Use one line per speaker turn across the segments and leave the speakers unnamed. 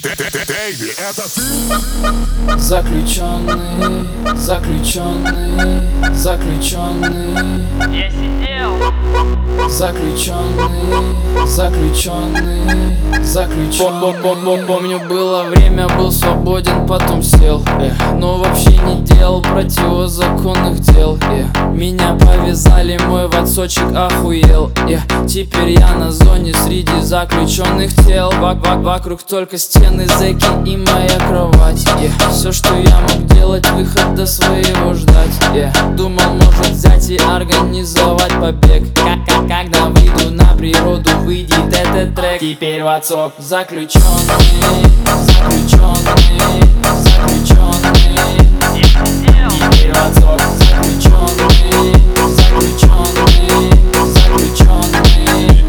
Baby, это ты?
Заключенный, заключенный, заключенный.
Я сидел.
Заключенный, заключенный, заключенный. Помню, было время, был свободен, потом сел, но вообще не делал противозаконных дел. Меня повязали, мой ватсочек охуел. Теперь я на зоне среди заключенных тел. Вокруг только стены, зэки и моя кровать. Все, что я мог делать, выхода своего ждать. Думал, может взять и организовать побег. Когда выйду на природу, выйдет этот трек. Теперь в отцов заключенный, заключенный, заключенный. Теперь в отцов заключенный, заключенный, заключенный.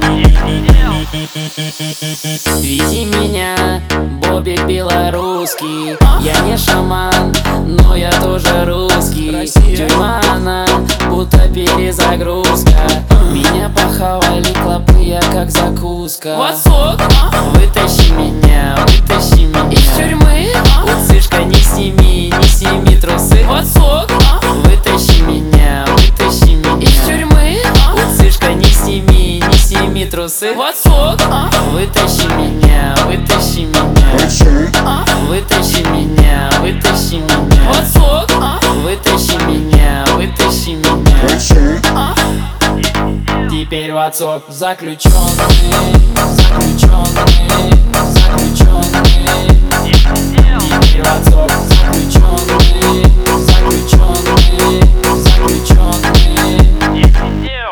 Веди меня, Бобби белорусский. Я не шаман, но я тоже русский. Тюрьма она, будто перезагрузка. Меня похавали клопы, я как закуска. Вытащи меня из тюрьмы. Уцышка, не сними трусы. Вытащи меня из тюрьмы. Уцышка, не сними трусы. Вытащи меня, вытащи меня. Вытащи меня, вытащи меня. Вытащи меня, вытащи меня. Теперь в отцов заключенный, заключенный, заключенный. Теперь в отцов заключенный, заключенный, заключенный.